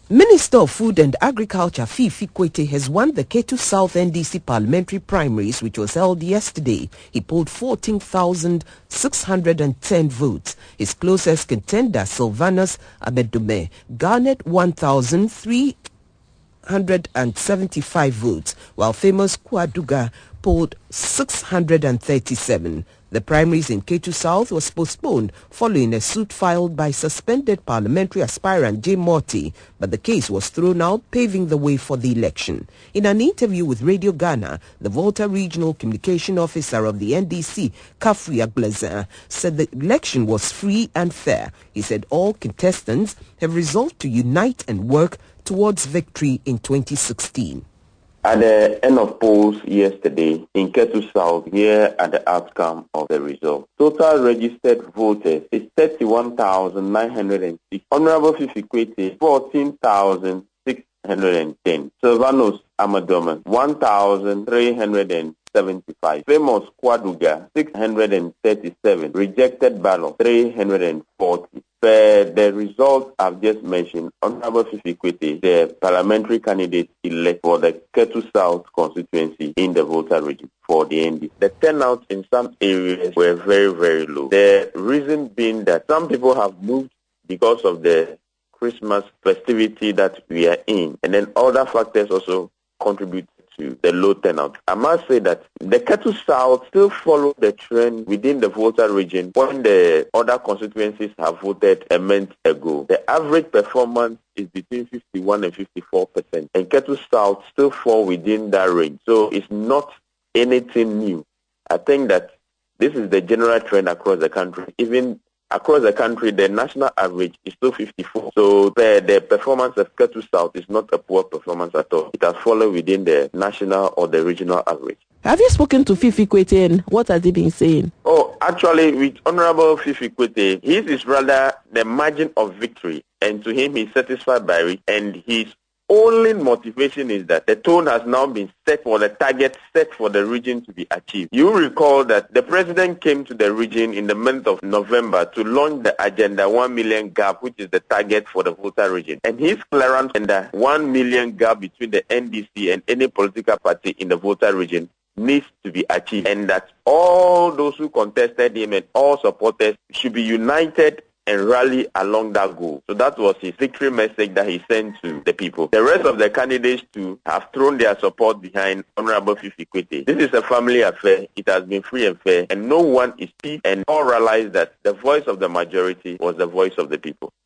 Minister of Food and Agriculture Fifi Kwete has won the Ketu South NDC parliamentary primaries, which was held yesterday. He polled 14,610 votes. His closest contender, Sylvanus Amedume, garnered 1,375 votes, while famous Kwaduga polled 637. The primaries in Ketu South was postponed following a suit filed by suspended parliamentary aspirant Jay Morty, but the case was thrown out, paving the way for the election. In an interview with Radio Ghana, the Volta Regional Communication Officer of the NDC, Kafri Aglazin, said the election was free and fair. He said all contestants have resolved to unite and work towards victory in 2016. At the end of polls yesterday in Ketu South, here are the outcome of the result. Total registered voters is 31,906. Honorable Fifi Kwete, 14,610. Sylvanus Amedume, 1,375. Famous Kwaduga, 637. Rejected ballot, 340. The results I've just mentioned, Honorable Fifi Kwete, the parliamentary candidate elect for the Ketu South constituency in the Volta region for the NDC. The turnout in some areas were very, very low. The reason being that some people have moved because of the Christmas festivity that we are in, and then other factors also contribute to the low turnout. I must say that the Ketu South still follow the trend within the Volta region when the other constituencies have voted a month ago. The average performance is between 51 and 54%, and Ketu South still fall within that range. So it's not anything new. I think that this is the general trend across the country. Even across the country, the national average is still 54. So the performance of Ketu South is not a poor performance at all. It has fallen within the national or the regional average. Have you spoken to Fifi Kwete and what has he been saying? Oh, actually, with Honorable Fifi Kwete, his is rather the margin of victory. And to him, he's satisfied by it. And his only motivation is that the tone has now been set for the target set for the region to be achieved. You recall that the president came to the region in the month of November to launch the Agenda 1 million gap, which is the target for the Volta region. And his clearance and the 1 million gap between the NDC and any political party in the Volta region needs to be achieved. And that all those who contested him and all supporters should be united and rally along that goal. So that was his victory message that he sent to the people. The rest of the candidates too have thrown their support behind Honorable Fifi Kwete. This is a family affair. It has been free and fair, and no one is peeved, and all realize that the voice of the majority was the voice of the people.